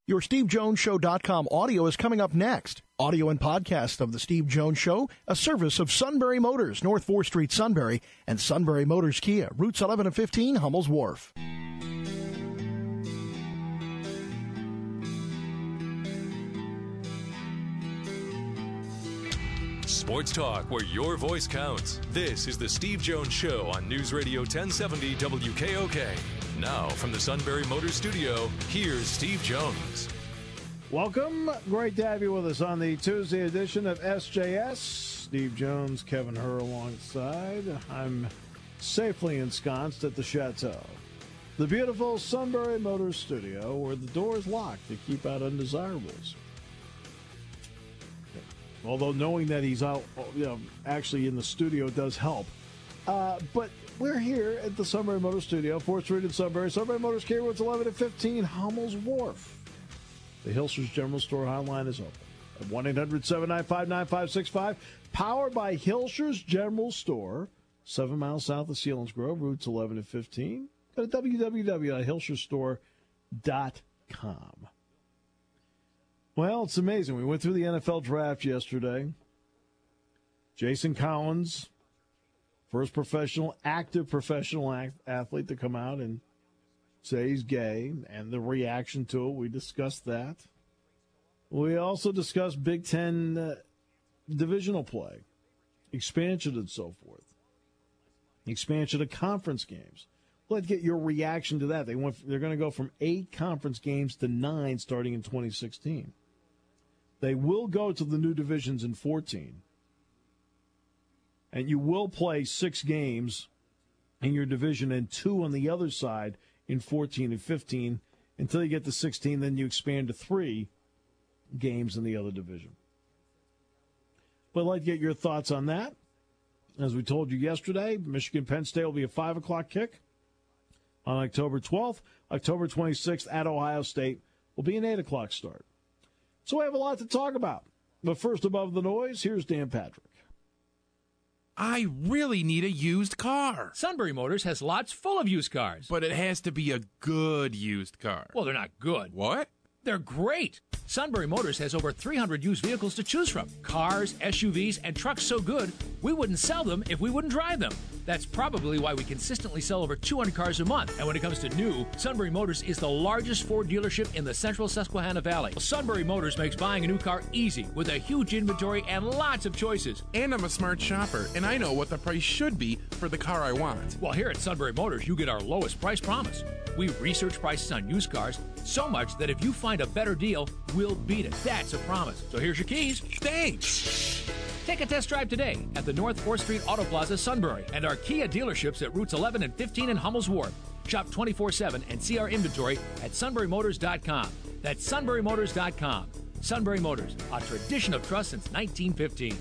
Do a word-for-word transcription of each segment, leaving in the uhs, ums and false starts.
Your Steve Jones Show dot com audio is coming up next. Audio and podcast of The Steve Jones Show, a service of Sunbury Motors, North fourth Street, Sunbury, and Sunbury Motors Kia, routes eleven and fifteen, Hummel's Wharf. Sports talk where your voice counts. This is The Steve Jones Show on News Radio ten seventy W K O K. Now, from the Sunbury Motors Studio, here's Steve Jones. Welcome. Great to have you with us on the Tuesday edition of S J S. Steve Jones, Kevin Herr alongside. I'm safely ensconced at the Chateau, the beautiful Sunbury Motors Studio, where the door is locked to keep out undesirables. Although knowing that he's out, you know, actually in the studio does help. Uh, but we're here at the Sunbury Motors Studio, fourth Street in Sunbury. Sunbury Motors Kia, routes eleven and fifteen, Hummel's Wharf. The Hilscher's General Store hotline is open at one eight hundred seven nine five nine five six five. Powered by Hilscher's General Store, seven miles south of Selinsgrove, routes eleven and fifteen. Go to w w w dot hilscher store dot com. Well, it's amazing. We went through the N F L draft yesterday. Jason Collins, first professional, active professional act, athlete to come out and say he's gay, and the reaction to it. We discussed that. We also discussed Big Ten uh, divisional play, expansion and so forth, expansion of conference games. Let's get your reaction to that. They went, they're going to go from eight conference games to nine starting in twenty sixteen. They will go to the new divisions in fourteen. And you will play six games in your division and two on the other side in fourteen and fifteen until you get to sixteen. Then you expand to three games in the other division. But I'd like to get your thoughts on that. As we told you yesterday, Michigan-Penn State will be a five o'clock kick on October twelfth. October twenty-sixth at Ohio State will be an eight o'clock start. So we have a lot to talk about. But first, above the noise, here's Dan Patrick. I really need a used car. Sunbury Motors has lots full of used cars. But it has to be a good used car. Well, they're not good. What? They're great. Sunbury Motors has over three hundred used vehicles to choose from. Cars, S U Vs, and trucks so good, we wouldn't sell them if we wouldn't drive them. That's probably why we consistently sell over two hundred cars a month. And when it comes to new, Sunbury Motors is the largest Ford dealership in the central Susquehanna Valley. Sunbury Motors makes buying a new car easy with a huge inventory and lots of choices. And I'm a smart shopper, and I know what the price should be for the car I want. Well, here at Sunbury Motors, you get our lowest price promise. We research prices on used cars so much that if you find a better deal, we'll beat it. That's a promise. So here's your keys. Thanks. Take a test drive today at the North fourth Street Auto Plaza, Sunbury, and our Kia dealerships at routes eleven and fifteen in Hummel's Wharf. Shop twenty-four seven and see our inventory at sunbury motors dot com. That's sunbury motors dot com. Sunbury Motors, a tradition of trust since nineteen fifteen.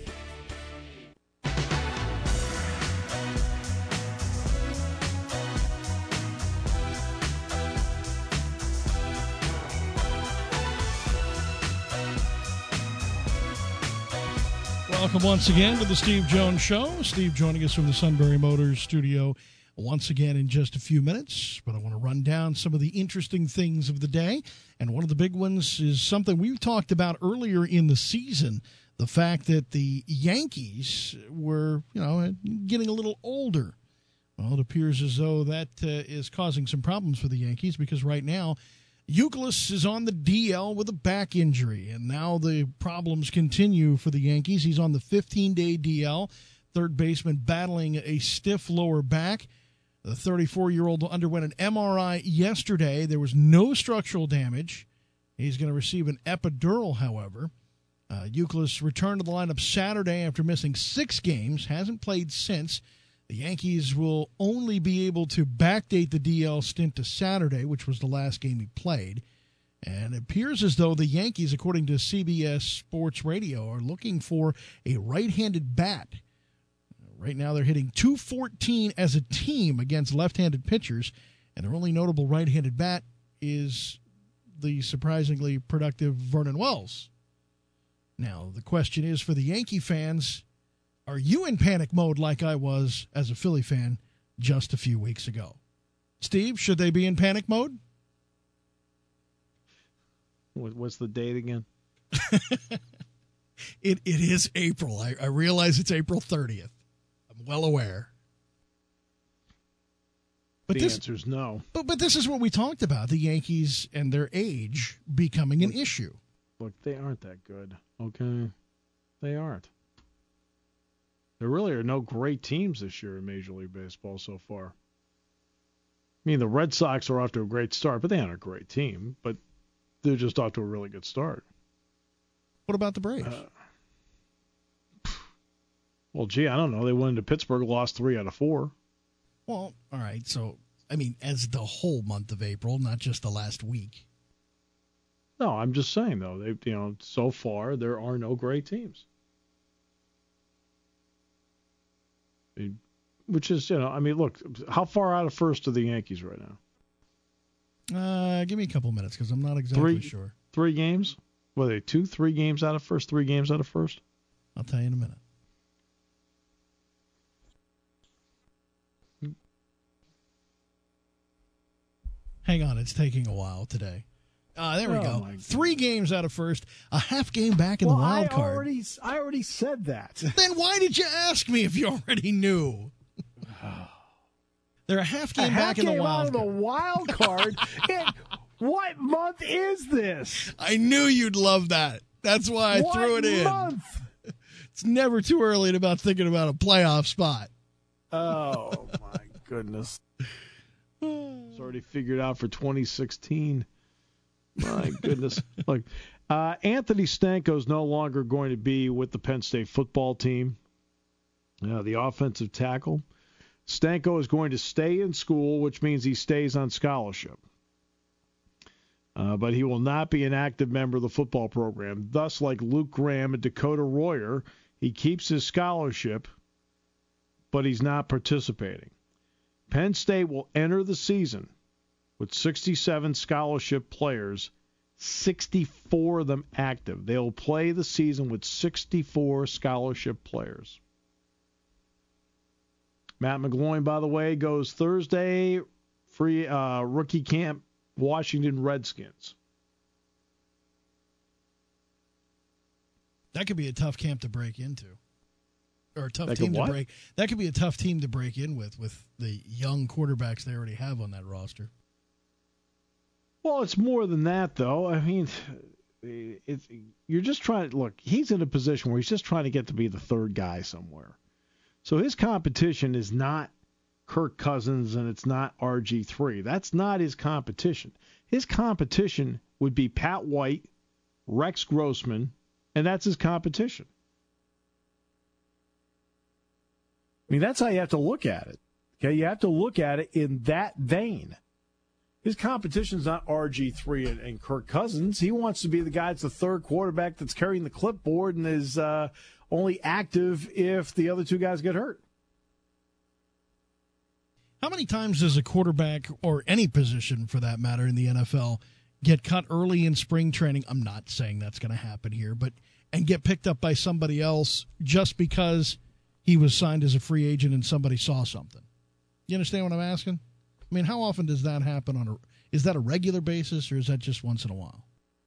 Welcome once again to the Steve Jones Show. Steve joining us from the Sunbury Motors Studio once again in just a few minutes. But I want to run down some of the interesting things of the day. And one of the big ones is something we talked about earlier in the season, the fact that the Yankees were, you know, getting a little older. Well, it appears as though that uh, is causing some problems for the Yankees because right now Youkilis is on the D L with a back injury, and now the problems continue for the Yankees. He's on the fifteen-day D L, third baseman battling a stiff lower back. The thirty-four-year-old underwent an M R I yesterday. There was no structural damage. He's going to receive an epidural, however. Uh, Youkilis returned to the lineup Saturday after missing six games, hasn't played since. The Yankees will only be able to backdate the D L stint to Saturday, which was the last game he played. And it appears as though the Yankees, according to C B S Sports Radio, are looking for a right-handed bat. Right now they're hitting two fourteen as a team against left-handed pitchers, and their only notable right-handed bat is the surprisingly productive Vernon Wells. Now, the question is for the Yankee fans, are you in panic mode like I was as a Philly fan just a few weeks ago? Steve, should they be in panic mode? What's the date again? it It is April. I, I realize it's April thirtieth. I'm well aware. But the this, answer is no. But, but this is what we talked about, the Yankees and their age becoming an issue. Look, they aren't that good, okay? They aren't. There really are no great teams this year in Major League Baseball so far. I mean, the Red Sox are off to a great start, but they aren't a great team. But they're just off to a really good start. What about the Braves? Uh, well, gee, I don't know. They went into Pittsburgh, lost three out of four. Well, all right. So, I mean, as the whole month of April, not just the last week. No, I'm just saying, though. They, you know, so far, there are no great teams. I mean, which is, you know, I mean, look, how far out of first are the Yankees right now? Uh, give me a couple minutes because I'm not exactly three, sure. Three games? What are they, two, three games out of first, three games out of first? I'll tell you in a minute. Hang on, it's taking a while today. Uh, there we oh go. Three games out of first, a half game back in well, the wild I card. Already, I already said that. Then why did you ask me if you already knew? They're a half game a back half in the game wild out card. of the wild card. And what month is this? I knew you'd love that. That's why I what threw it in. Month? It's never too early about thinking about a playoff spot. Oh, my goodness. It's already figured out for twenty sixteen. My goodness. Look, uh, Anthony Stanko is no longer going to be with the Penn State football team, uh, the offensive tackle. Stanko is going to stay in school, which means he stays on scholarship. Uh, but he will not be an active member of the football program. Thus, like Luke Graham and Dakota Royer, he keeps his scholarship, but he's not participating. Penn State will enter the season with sixty-seven scholarship players, sixty-four of them active. They'll play the season with sixty-four scholarship players. Matt McGloin, by the way, goes Thursday, free uh, rookie camp, Washington Redskins. That could be a tough camp to break into. Or a tough That team could to what? break. That could be a tough team to break in with, with the young quarterbacks they already have on that roster. Well, it's more than that, though. I mean, it's, you're just trying to look. He's in a position where he's just trying to get to be the third guy somewhere. So his competition is not Kirk Cousins and it's not R G three. That's not his competition. His competition would be Pat White, Rex Grossman, and that's his competition. I mean, that's how you have to look at it. Okay, you have to look at it in that vein. His competition's not R G three and, and Kirk Cousins. He wants to be the guy that's the third quarterback that's carrying the clipboard and is uh, only active if the other two guys get hurt. How many times does a quarterback, or any position for that matter in the N F L, get cut early in spring training? I'm not saying that's going to happen here, but and get picked up by somebody else just because he was signed as a free agent and somebody saw something. You understand what I'm asking? I mean, how often does that happen on a – is that a regular basis or is that just once in a while?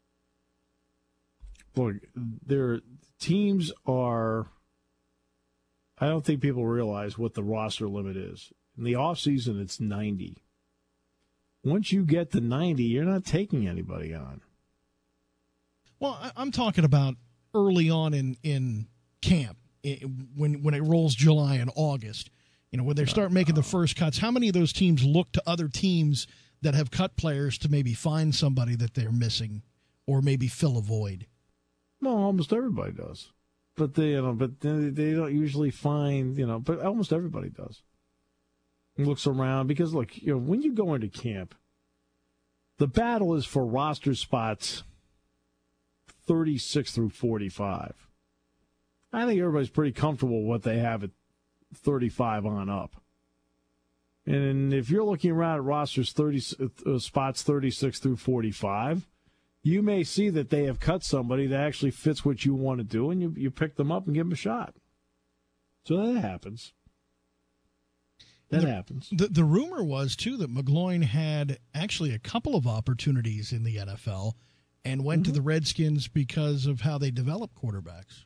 Look, their teams are – I don't think people realize what the roster limit is. In the offseason, it's ninety. Once you get to ninety, you're not taking anybody on. Well, I'm talking about early on in, in camp, when when it rolls July and August. You know, when they start making the first cuts, how many of those teams look to other teams that have cut players to maybe find somebody that they're missing or maybe fill a void? No, almost everybody does. But they, you know, but they, they don't usually find, you know, but almost everybody does. Looks around because, look, you know, when you go into camp, the battle is for roster spots thirty-six through forty-five. I think everybody's pretty comfortable with what they have at thirty-five on up. And if you're looking around at rosters thirty uh, spots thirty-six through forty-five, you may see that they have cut somebody that actually fits what you want to do, and you, you pick them up and give them a shot. So that happens. That the, happens. The, the rumor was, too, that McGloin had actually a couple of opportunities in the N F L and went Mm-hmm. to the Redskins because of how they develop quarterbacks.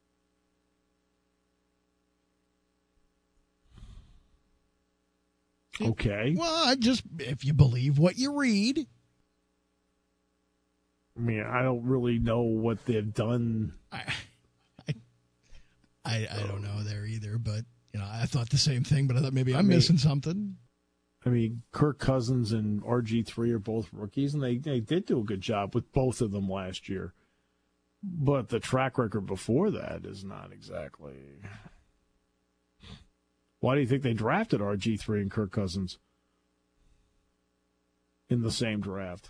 Okay. Well, I just, if you believe what you read. I mean, I don't really know what they've done. I, I, I, I don't know there either, but, you know, I thought the same thing, but I thought maybe I'm I mean, missing something. I mean, Kirk Cousins and R G three are both rookies, and they, they did do a good job with both of them last year. But the track record before that is not exactly. Why do you think they drafted R G three and Kirk Cousins in the same draft?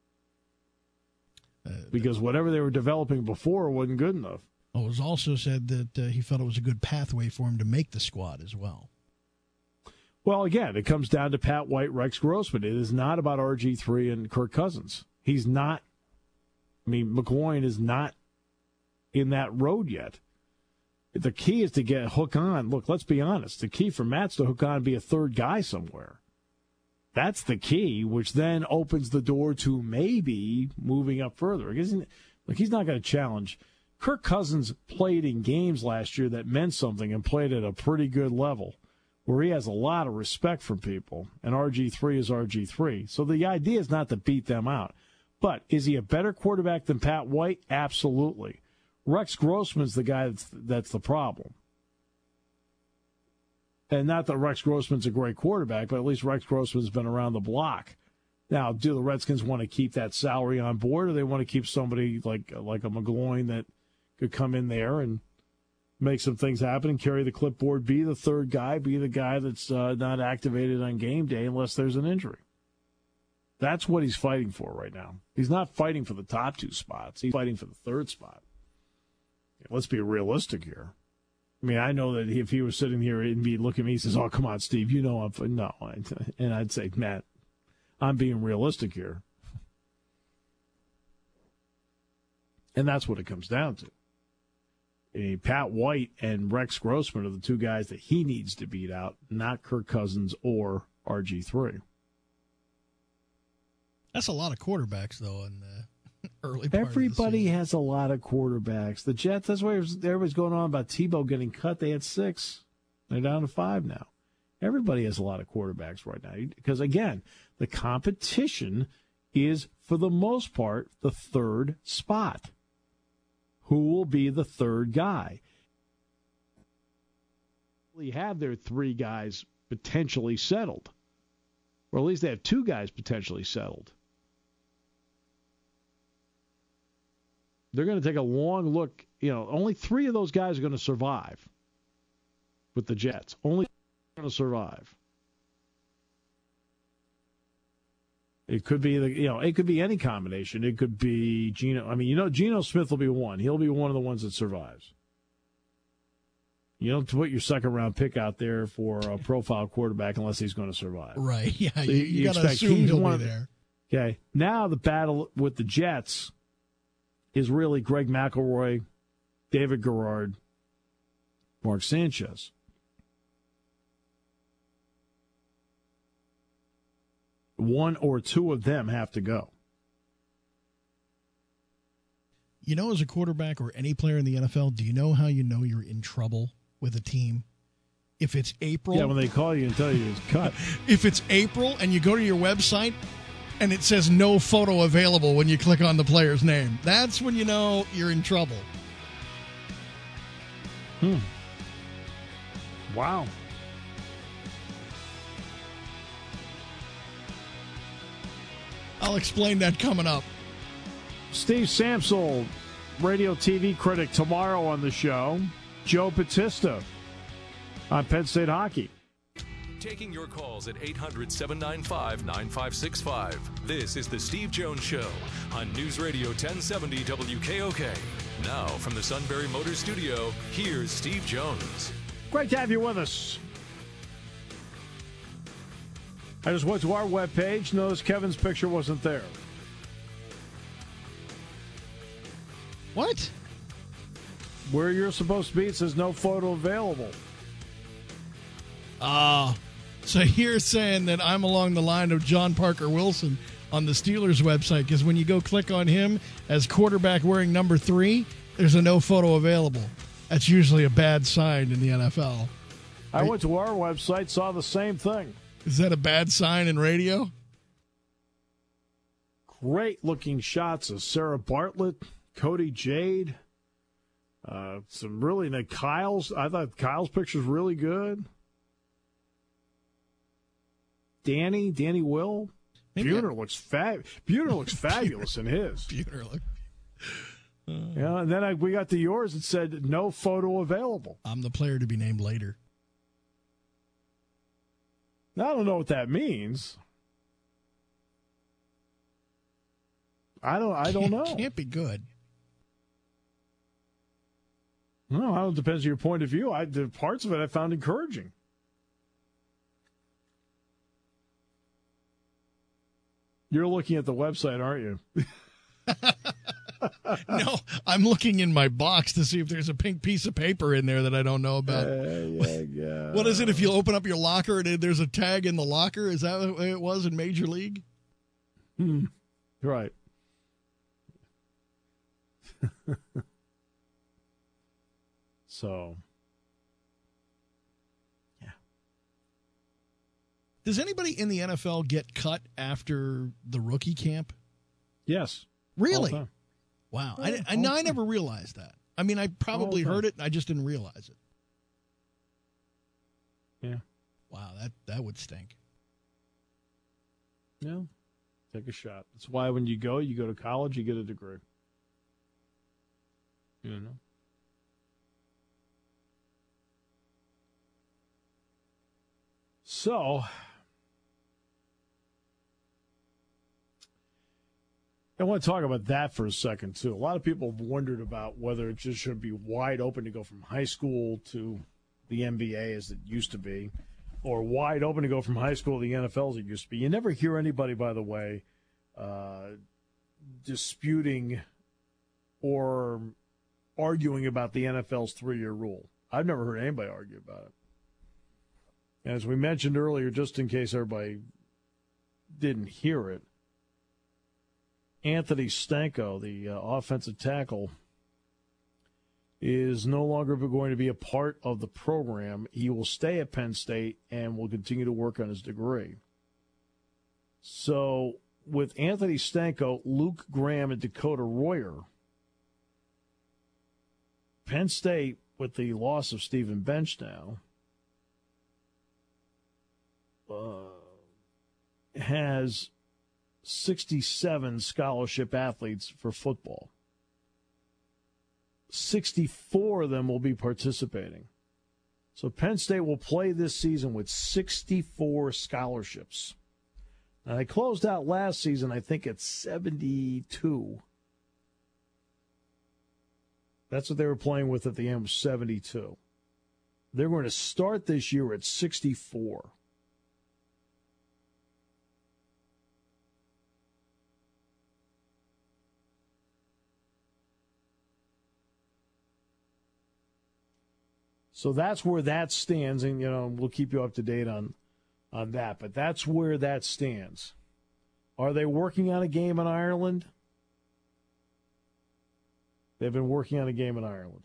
Uh, Because whatever they were developing before wasn't good enough. It was also said that uh, he felt it was a good pathway for him to make the squad as well. Well, again, it comes down to Pat White, Rex Grossman. It is not about R G three and Kirk Cousins. He's not, I mean, McGloin is not in that road yet. The key is to get hook on. Look, let's be honest. The key for Matt's to hook on and be a third guy somewhere. That's the key, which then opens the door to maybe moving up further. Look, he's not going to challenge. Kirk Cousins played in games last year that meant something and played at a pretty good level, where he has a lot of respect from people, and R G three is R G three. So the idea is not to beat them out. But is he a better quarterback than Pat White? Absolutely. Rex Grossman's the guy that's, that's the problem. And not that Rex Grossman's a great quarterback, but at least Rex Grossman's been around the block. Now, do the Redskins want to keep that salary on board, or they want to keep somebody like like a McGloin that could come in there and make some things happen and carry the clipboard, be the third guy, be the guy that's uh, not activated on game day unless there's an injury? That's what he's fighting for right now. He's not fighting for the top two spots. He's fighting for the third spot. Let's be realistic here. I mean, I know that if he was sitting here and be looking at me, he says, "Oh, come on, Steve, you know I'm no," and I'd say, "Matt, I'm being realistic here," and that's what it comes down to. A Pat White and Rex Grossman are the two guys that he needs to beat out, not Kirk Cousins or R G three. That's a lot of quarterbacks, though, in the early part Everybody of the has a lot of quarterbacks. The Jets, that's why everybody's going on about Tebow getting cut. They had six. They're down to five now. Everybody has a lot of quarterbacks right now. Because, again, the competition is, for the most part, the third spot. Who will be the third guy? They have their three guys potentially settled. Or at least they have two guys potentially settled. They're going to take a long look. You know, only three of those guys are going to survive with the Jets. Only three are going to survive. It could be the, you know, it could be any combination. It could be Geno. I mean, you know, Geno Smith will be one. He'll be one of the ones that survives. You don't put your second round pick out there for a profile quarterback unless he's going to survive. Right. Yeah. So you you, you you got to expect assume he's he'll one be of- there. Okay. Now the battle with the Jets is really Greg McElroy, David Garrard, Mark Sanchez. One or two of them have to go. You know, as a quarterback or any player in the N F L, do you know how you know you're in trouble with a team? If it's April. Yeah, when they call you and tell you it's cut. If it's April and you go to your website and it says no photo available when you click on the player's name, that's when you know you're in trouble. Hmm. Wow. I'll explain that coming up. Steve Samsel, radio T V critic, tomorrow on the show. Joe Batista on Penn State hockey. Taking your calls at eight hundred, seven nine five, nine five six five. This is the Steve Jones Show on News Radio ten seventy W K O K. Now from the Sunbury Motors Studio, here's Steve Jones. Great to have you with us. I just went to our webpage, noticed Kevin's picture wasn't there. What? Where you're supposed to be, it says no photo available. Ah, uh, so you're saying that I'm along the line of John Parker Wilson. on the Steelers website, because when you go click on him as quarterback wearing number three, there's a no photo available. That's usually a bad sign in the N F L. I went to our website, saw the same thing. Is that a bad sign in radio? Great-looking shots of Sarah Bartlett, Cody Jade, uh, some really nice Kyle's. I thought Kyle's picture's really good. Danny, Danny Will. Maybe Buhner I- looks fab. Buhner looks fabulous in his. Buhner look. Uh, Yeah, and then I, we got to yours. It said no photo available. I'm the player to be named later. Now, I don't know what that means. I don't. I don't know. Can't be good. No, I don't. Depends on your point of view. I the parts of it I found encouraging. You're looking at the website, aren't you? No, I'm looking in my box to see if there's a pink piece of paper in there that I don't know about. Uh, yeah, yeah. What is it if you open up your locker and there's a tag in the locker? Is that what it was in Major League? Hmm. Right. So, yeah. Does anybody in the N F L get cut after the rookie camp? Yes. Really? All the time. Wow. Yeah, I, I, all I the time. never realized that. I mean, I probably All the heard time. it. I just didn't realize it. Yeah. Wow, that, that would stink. Yeah. Take a shot. That's why when you go, you go to college, you get a degree. You know? So, I want to talk about that for a second, too. A lot of people have wondered about whether it just should be wide open to go from high school to the N B A as it used to be, or wide open to go from high school to the N F L as it used to be. You never hear anybody, by the way, uh, disputing or arguing about the N F L's three-year rule. I've never heard anybody argue about it. And as we mentioned earlier, just in case everybody didn't hear it, Anthony Stanko, the uh, offensive tackle, is no longer going to be a part of the program. He will stay at Penn State and will continue to work on his degree. So with Anthony Stanko, Luke Graham, and Dakota Royer, Penn State, with the loss of Stephen Bench now, uh, has sixty-seven scholarship athletes for football. sixty-four of them will be participating. So Penn State will play this season with sixty-four scholarships. Now, they closed out last season, I think, at seventy-two. That's what they were playing with at the end, was seventy-two. They're going to start this year at sixty-four. So that's where that stands, and you know we'll keep you up to date on on that. But that's where that stands. Are they working on a game in Ireland? They've been working on a game in Ireland.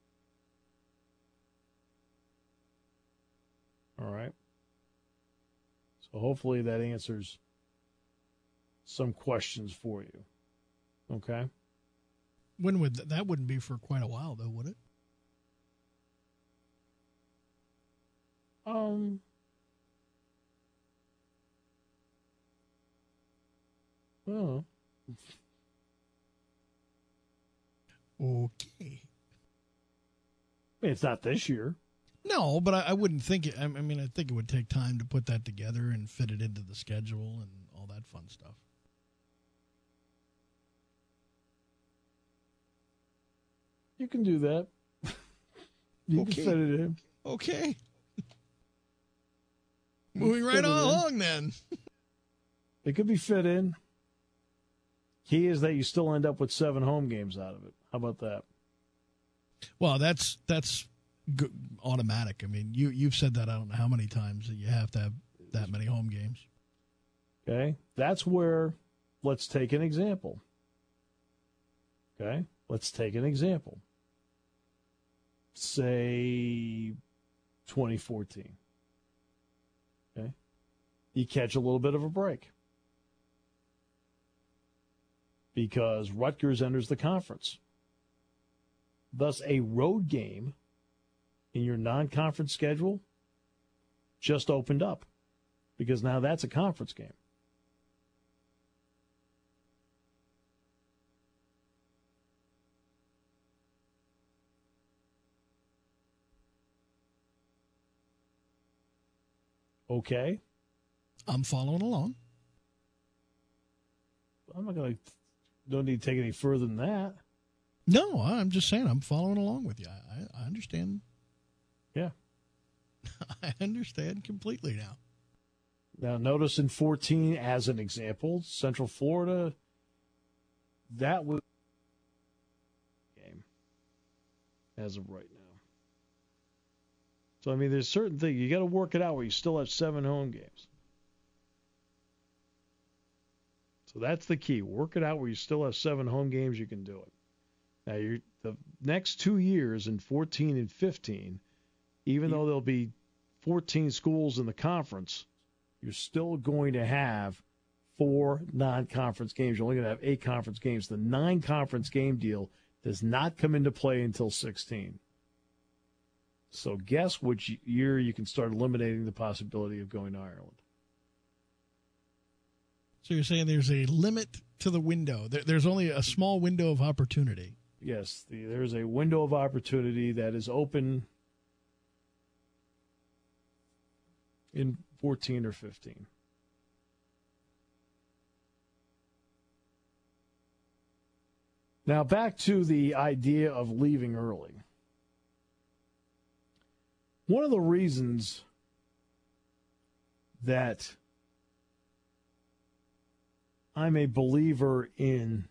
All right. So hopefully that answers some questions for you. Okay. When would th- that wouldn't be for quite a while, though, would it? Um. Well. Okay. It's not this year. No, but I, I wouldn't think it. I, I mean, I think it would take time to put that together and fit it into the schedule and all that fun stuff. You can do that. You Okay. can fit it in. Okay. Moving right fit it in. along then. It could be fit in. Key is that you still end up with seven home games out of it. How about that? Well, that's that's g- automatic. I mean, you you've said that I don't know how many times that you have to have that many home games. Okay? That's where let's take an example. Okay? Let's take an example. Say twenty fourteen. Okay? You catch a little bit of a break because Rutgers enters the conference. Thus, a road game in your non-conference schedule just opened up because now that's a conference game. Okay. I'm following along. I'm not going to, don't need to take it any further than that. No, I'm just saying I'm following along with you. I, I understand. Yeah. I understand completely now. Now, notice in fourteen, as an example, Central Florida, that was game as of right now. So, I mean, there's certain things. You got to work it out where you still have seven home games. So that's the key. Work it out where you still have seven home games. You can do it. Now, you're, the next two years in fourteen and fifteen, even though there'll be fourteen schools in the conference, you're still going to have four non-conference games. You're only going to have eight conference games. The nine-conference game deal does not come into play until sixteen. So guess which year you can start eliminating the possibility of going to Ireland. So you're saying there's a limit to the window. There, there's only a small window of opportunity. Yes, the, there's a window of opportunity that is open in fourteen or fifteen. Now back to the idea of leaving early. One of the reasons that I'm a believer in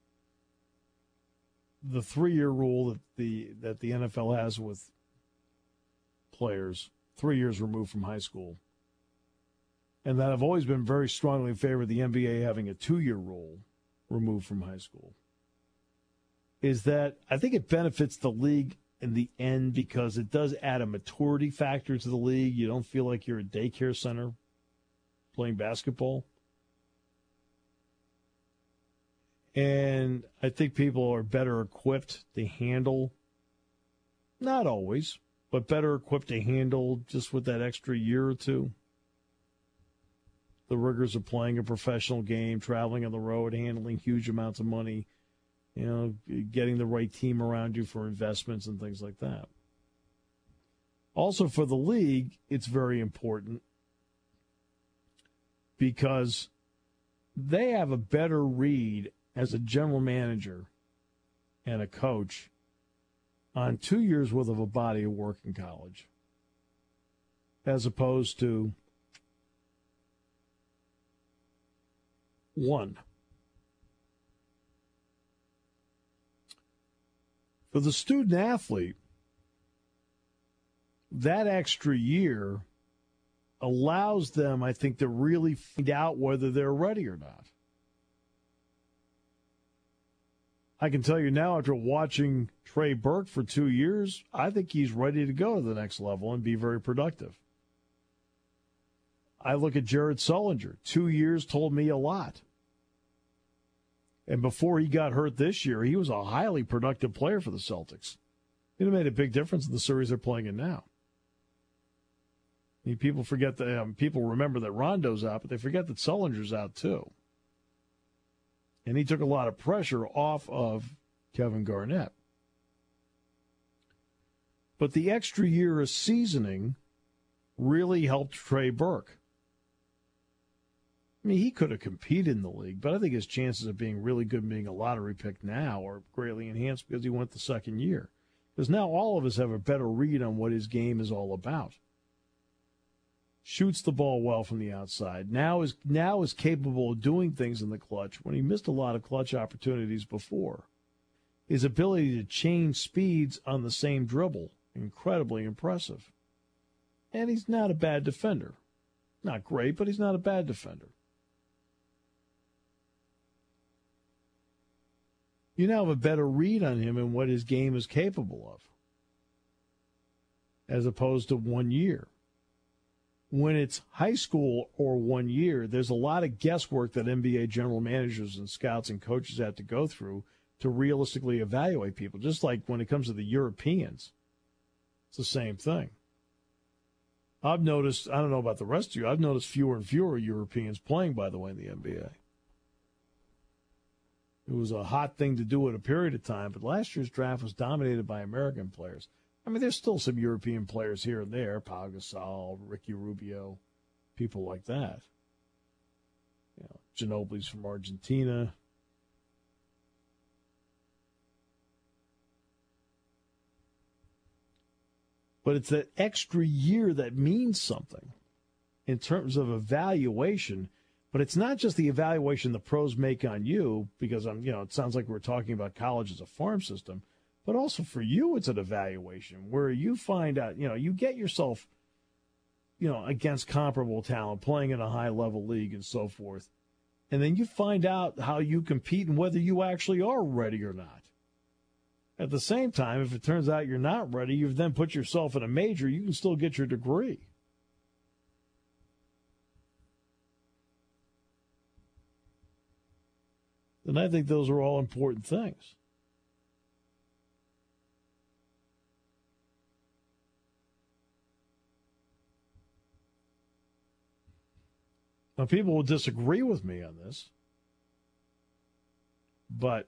the three-year rule that the that the N F L has with players, three years removed from high school, and that I've always been very strongly in favor of the N B A having a two-year rule removed from high school, is that I think it benefits the league in the end because it does add a maturity factor to the league. You don't feel like you're a daycare center playing basketball. And I think people are better equipped to handle, not always, but better equipped to handle just with that extra year or two, the rigors of playing a professional game, traveling on the road, handling huge amounts of money, you know, getting the right team around you for investments and things like that. Also for the league, it's very important because they have a better read as a general manager and a coach on two years' worth of a body of work in college as opposed to one. For the student athlete, that extra year allows them, I think, to really find out whether they're ready or not. I can tell you now, after watching Trey Burke for two years, I think he's ready to go to the next level and be very productive. I look at Jared Sullinger. Two years told me a lot. And before he got hurt this year, he was a highly productive player for the Celtics. It made a big difference in the series they're playing in now. I mean, people forget that um, people remember that Rondo's out, but they forget that Sullinger's out too. And he took a lot of pressure off of Kevin Garnett. But the extra year of seasoning really helped Trey Burke. I mean, he could have competed in the league, but I think his chances of being really good and being a lottery pick now are greatly enhanced because he went the second year. Because now all of us have a better read on what his game is all about. Shoots the ball well from the outside. Now is now is capable of doing things in the clutch when he missed a lot of clutch opportunities before. His ability to change speeds on the same dribble, incredibly impressive. And he's not a bad defender. Not great, but he's not a bad defender. you now have a better read on him and what his game is capable of, as opposed to one year. When it's high school or one year, there's a lot of guesswork that N B A general managers and scouts and coaches have to go through to realistically evaluate people. Just like when it comes to the Europeans, it's the same thing. I've noticed, I don't know about the rest of you, I've noticed fewer and fewer Europeans playing, by the way, in the N B A. It was a hot thing to do at a period of time, but last year's draft was dominated by American players. I mean, there's still some European players here and there, Pau Gasol, Ricky Rubio, people like that. You know, Ginobili's from Argentina. But it's that extra year that means something in terms of evaluation. But it's not just the evaluation the pros make on you, because I'm, you know, it sounds like we're talking about college as a farm system. But also for you, it's an evaluation where you find out, you know, you get yourself, you know, against comparable talent, playing in a high-level league and so forth. And then you find out how you compete and whether you actually are ready or not. At the same time, if it turns out you're not ready, you've then put yourself in a major, you can still get your degree. And I think those are all important things. Now, people will disagree with me on this, but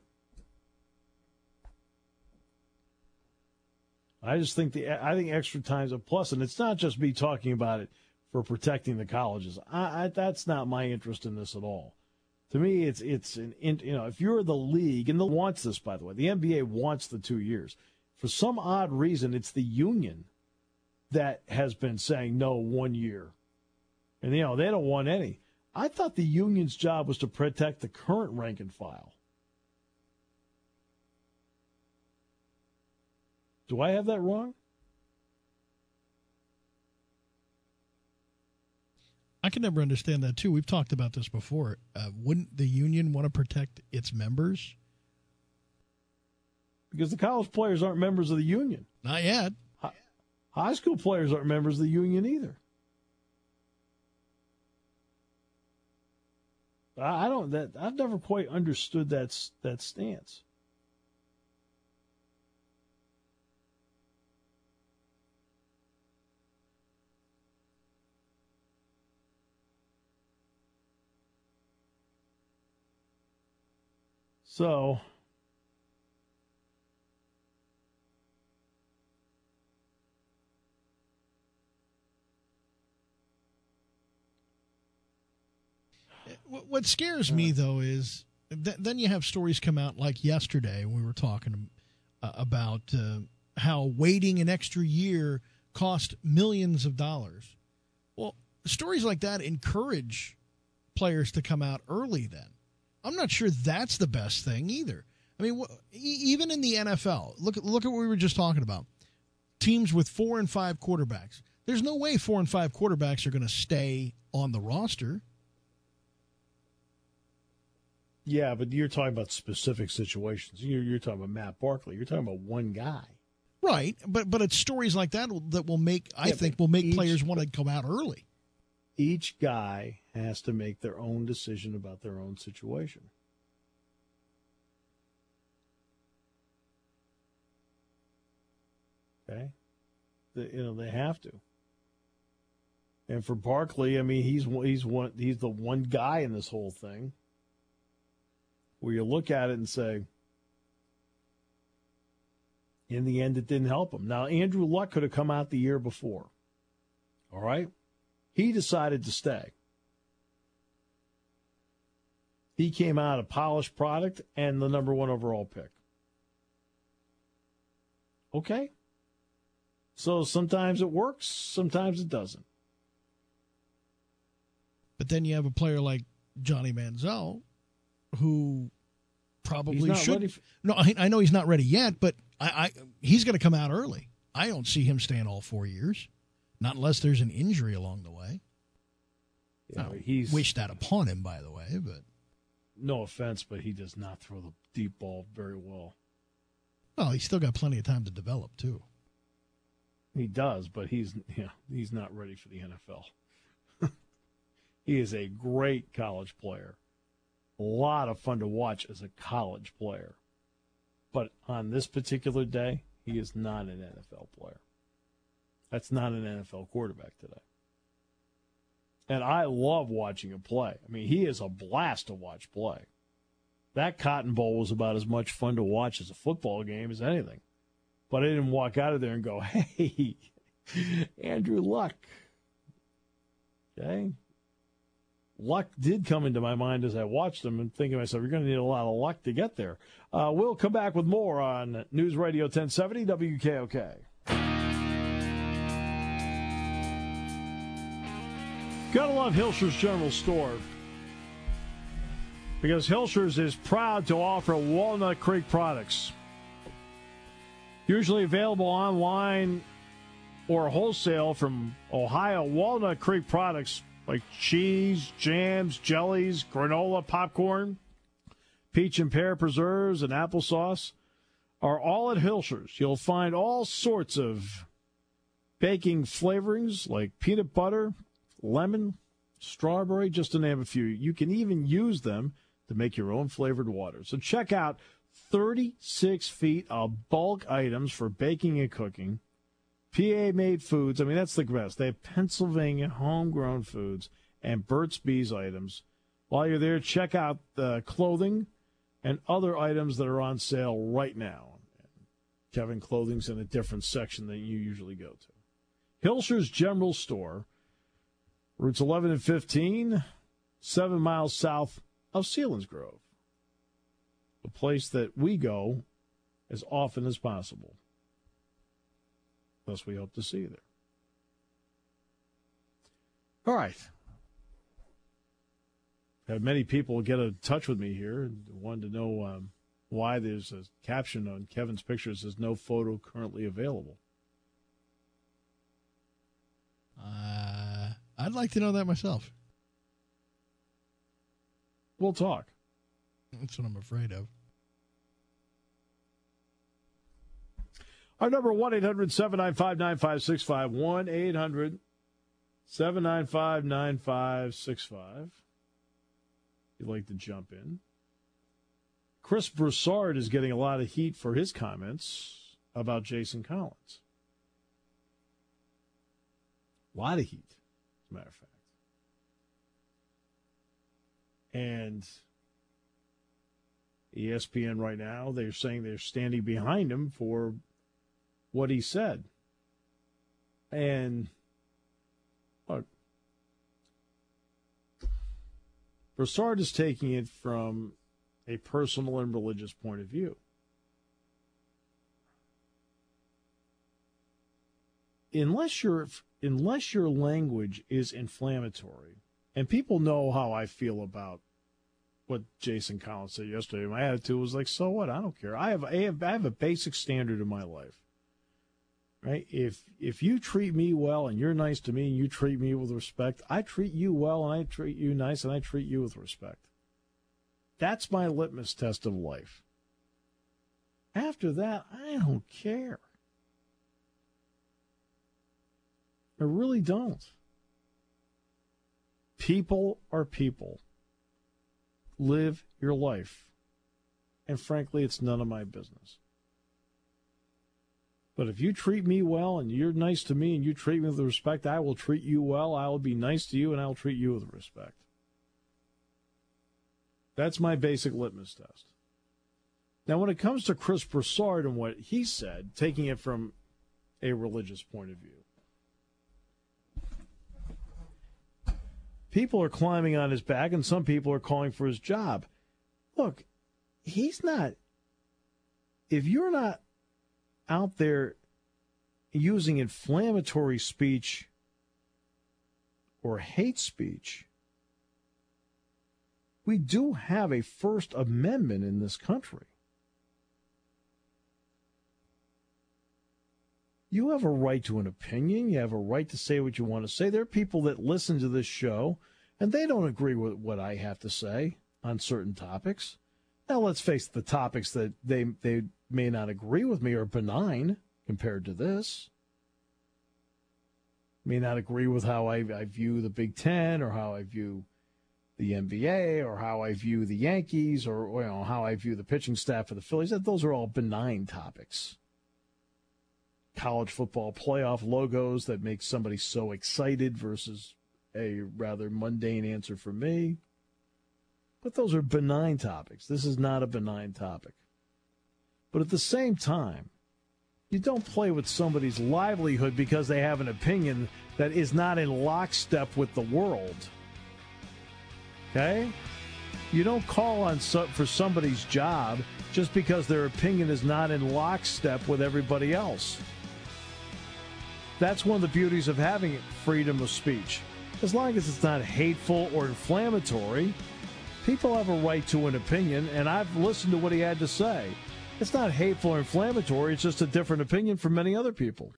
I just think the I think extra time's a plus, and it's not just me talking about it for protecting the colleges. I, I, that's not my interest in this at all. To me, it's it's an you know if you're the league, and the wants this, by the way, the N B A wants the two years. For some odd reason, it's the union that has been saying no, one year, and you know they don't want any. I thought the union's job was to protect the current rank and file. Do I have that wrong? I can never understand that, too. We've talked about this before. Uh, wouldn't the union want to protect its members? Because the college players aren't members of the union. Not yet. High, high school players aren't members of the union either. I, I don't. That I've never quite understood that that stance. So, what scares me, though, is th- then you have stories come out like yesterday. We were talking uh, about uh, how waiting an extra year cost millions of dollars. Well, stories like that encourage players to come out early then. I'm not sure that's the best thing either. I mean, wh- even in the N F L, look at look at what we were just talking about. Teams with four and five quarterbacks. There's no way four and five quarterbacks are going to stay on the roster. Yeah, but you're talking about specific situations. You're, you're talking about Matt Barkley. You're talking about one guy. Right, but but it's stories like that that will make, I yeah, think, will make each, players want to come out early. Each guy has to make their own decision about their own situation. Okay? The, you know, they have to. And for Barkley, I mean, he's he's one he's the one guy in this whole thing where you look at it and say, in the end, it didn't help him. Now, Andrew Luck could have come out the year before. All right? He decided to stay. He came out a polished product and the number one overall pick. Okay? So sometimes it works, sometimes it doesn't. But then you have a player like Johnny Manziel who probably should. Ready for- no, I, I know he's not ready yet, but I, I he's going to come out early. I don't see him staying all four years, not unless there's an injury along the way. Yeah, I he's wish that upon him, by the way, but no offense, but he does not throw the deep ball very well. Well, he's still got plenty of time to develop, too. He does, but he's yeah, he's not ready for the N F L. He is a great college player. A lot of fun to watch as a college player. But on this particular day, he is not an N F L player. That's not an N F L quarterback today. And I love watching him play. I mean, he is a blast to watch play. That Cotton Bowl was about as much fun to watch as a football game as anything. But I didn't walk out of there and go, hey, Andrew Luck. Okay? Luck did come into my mind as I watched him and thinking to myself, you're going to need a lot of luck to get there. Uh, we'll come back with more on News Radio ten seventy W K O K. Gotta love Hilscher's General Store, because Hilscher's is proud to offer Walnut Creek products. Usually available online or wholesale from Ohio, Walnut Creek products like cheese, jams, jellies, granola, popcorn, peach and pear preserves, and applesauce are all at Hilscher's. You'll find all sorts of baking flavorings like peanut butter, lemon, strawberry, just to name a few. You can even use them to make your own flavored water. So check out thirty-six feet of bulk items for baking and cooking. P A-made foods. I mean, that's the best. They have Pennsylvania homegrown foods and Burt's Bees items. While you're there, check out the clothing and other items that are on sale right now. Kevin Clothing's in a different section than you usually go to. Hilscher's General Store, routes eleven and fifteen, seven miles south of Selinsgrove, a place that we go as often as possible. Thus, we hope to see you there. All right. Had many people get in touch with me here and wanted to know um, why there's a caption on Kevin's picture that says no photo currently available. Uh, I'd like to know that myself. We'll talk. That's what I'm afraid of. Our number, one eight hundred seven nine five nine five six five, one eight hundred seven nine five nine five six five. If you'd like to jump in. Chris Broussard is getting a lot of heat for his comments about Jason Collins. A lot of heat, as a matter of fact. And E S P N right now, they're saying they're standing behind him for what he said. And look, Broussard is taking it from a personal and religious point of view. Unless your unless your language is inflammatory, and people know how I feel about what Jason Collins said yesterday. My attitude was like, so what? I don't care. I have I have, I have a basic standard in my life. Right? If if you treat me well and you're nice to me and you treat me with respect, I treat you well and I treat you nice and I treat you with respect. That's my litmus test of life. After that, I don't care. I really don't. People are people. Live your life. And frankly, it's none of my business. But if you treat me well and you're nice to me and you treat me with respect, I will treat you well. I will be nice to you and I will treat you with respect. That's my basic litmus test. Now, when it comes to Chris Broussard and what he said, taking it from a religious point of view, people are climbing on his back and some people are calling for his job. Look, he's not, if you're not out there using inflammatory speech or hate speech, we do have a First Amendment in this country. You have a right to an opinion. You have a right to say what you want to say. There are people that listen to this show, and they don't agree with what I have to say. on certain topics. Now, let's face the topics that they they may not agree with me are benign compared to this. May not agree with how I, I view the Big Ten or how I view the N B A or how I view the Yankees or, or you know, how I view the pitching staff of the Phillies. Those are all benign topics. College football playoff logos that make somebody so excited versus a rather mundane answer for me. But those are benign topics. This is not a benign topic. But at the same time, you don't play with somebody's livelihood because they have an opinion that is not in lockstep with the world. Okay? You don't call on so, for somebody's job just because their opinion is not in lockstep with everybody else. That's one of the beauties of having freedom of speech. As long as it's not hateful or inflammatory, people have a right to an opinion, and I've listened to what he had to say. It's not hateful or inflammatory. It's just a different opinion from many other people.